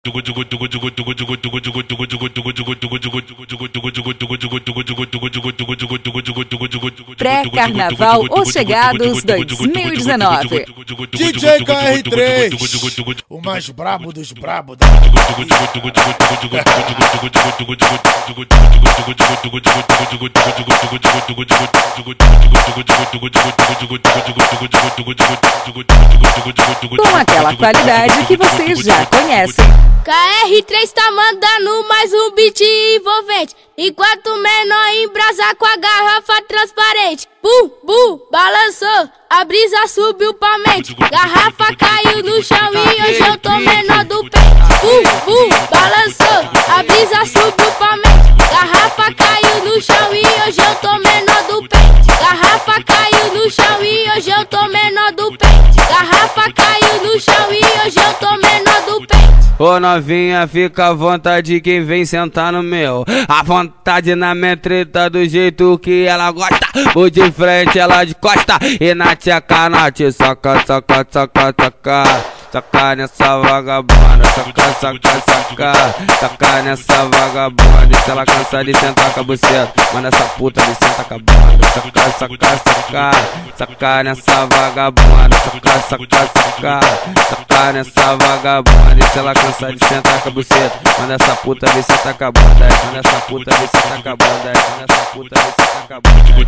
Pré-Carnaval ou Chegados 2019. DJ KR3, o mais brabo dos brabos da com aquela qualidade que vocês já conhecem. KR3 tá mandando mais um beat envolvente, enquanto o menor embrasa com a garrafa transparente. Balançou, a brisa subiu pra mente, garrafa caiu no chão e hoje eu tô menor do peito. Balançou, a brisa subiu pra mente, garrafa caiu no chão e hoje eu tô menor do peito. Garrafa caiu no chão e hoje eu tô menor do peito. Garrafa caiu no chão e hoje eu tô menor do peito. Ô novinha, fica à vontade, quem vem sentar no meu. À vontade na minha treta, do jeito que ela gosta. O de frente, ela de costa. E na tcheca, note, soca, soca, soca, soca. Soca nessa vagabunda, soca, soca, soca. Soca nessa vagabunda, deixa ela cansar de sentar com a buceta. Manda essa puta de sentar com a bunda. Soca, soca, soca. Soca nessa vagabunda, soca, soca, soca. Soca nessa vagabunda, deixa ela cansar de sentar com a buceta. Manda essa puta de sentar com a bunda. Manda essa puta de sentar com a bunda. Manda essa puta de sentar com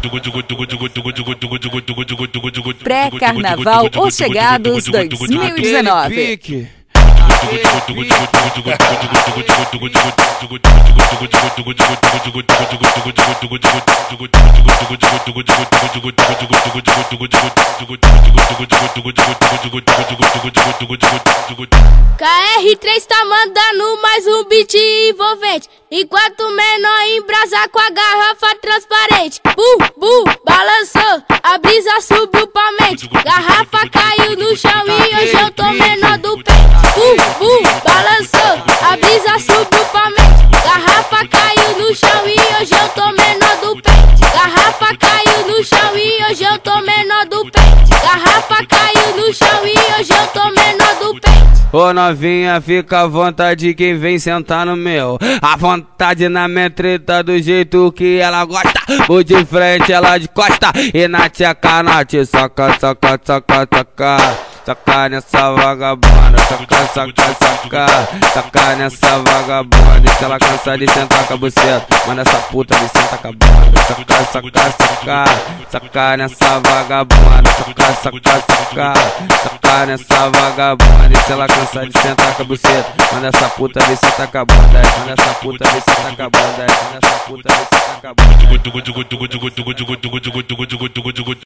a bunda. Pré-Carnaval ou Chegados 2019. KR3 tá mandando mais um beat envolvente, enquanto o menor embrasa com a garrafa transparente. Balançou, a brisa subiu pra mente, garrafa caiu no chão e hoje eu tô menor do peito. Balançou, a brisa subiu pra mente, garrafa caiu no chão e hoje eu tô menor do peito. Garrafa caiu no chão e hoje eu tô menor do peito. Garrafa caiu no chão e hoje eu tô menor do peito. Ô novinha, fica à vontade, quem vem sentar no meu. À vontade na minha treta, do jeito que ela gosta. O de frente, ela de costa. E na tcheca, note, soca, soca, soca, soca. Soca nessa vagabunda, soca, soca, soca. Soca nessa vagabunda, deixa ela cansar de sentar com a buceta. Manda essa puta de sentar com a bunda. Soca, soca, soca. Soca nessa vagabunda, soca, soca, soca. Soca nessa vagabunda, deixa ela cansar de sentar com a buceta. Manda essa puta de sentar com a bunda. Manda essa puta de sentar com a bunda. Manda essa puta de sentar com a bunda.